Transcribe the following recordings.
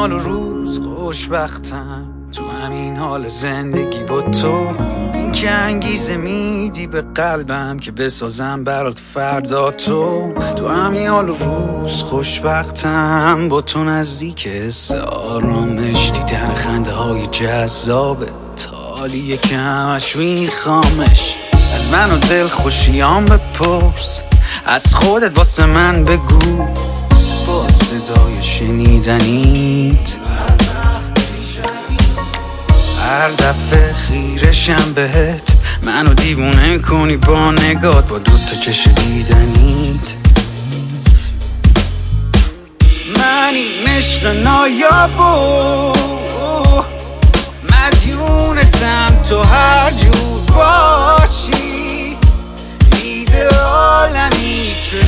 حال و روز خوشبختم تو همین حال زندگی با تو. این که انگیزه میدی به قلبم که بسازم برات فردا. تو همین حال و روز خوشبختم با تو نزدیک حس آرامش. دیدن خنده های جذابه تالی یکمش میخوامش. از من و دل خوشیام بپرس، از خودت واسه من بگو. با صدای شنیدنیت هر دفعه خیرشم بهت، منو دیوونه کنی با نگات، با دوتا چش دیدنیت. من این عشق نایابو مدیونتم، تو هر جور باشی ایدئالمی. چه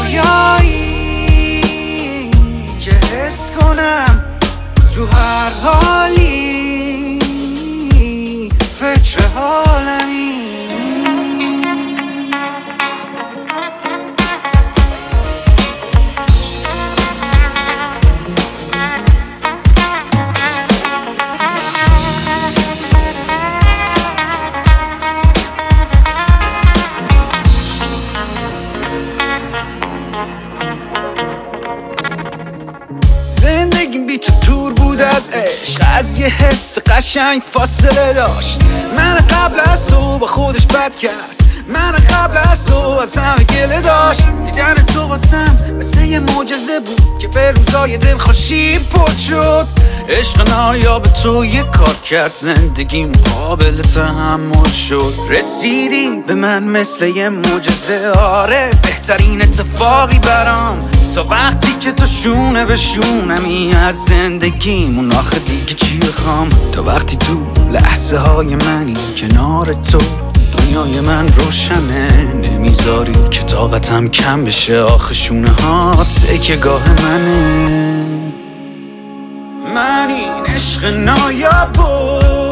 رویایی که حس کنم تو هر حالی فکر حالمی. زندگیم بی تو دور بود از عشق، از یه حس قشنگ فاصله داشت. من قبل از تو با خودش بد کرد، من قبل از تو از همه گله داشت. دیدن تو واسم مثل یه معجزه بود که به روزای دلخوشی پر شد. عشق نایاب تو یه کار کرد، زندگیم قابل تحمل شد. رسیدی به من مثل یه معجزه، آره بهترین اتفاقی برام. تا وقتی که تو شونه به شونمی از زندگیمون، آخه دیگه چی بخوام؟ تا وقتی تو لحظه های منی کنار تو، دنیای من روشنه. نمیذاری که طاقتم کم بشه، آخه شونه ها تکیه‌گاه منه. من این عشق نایابو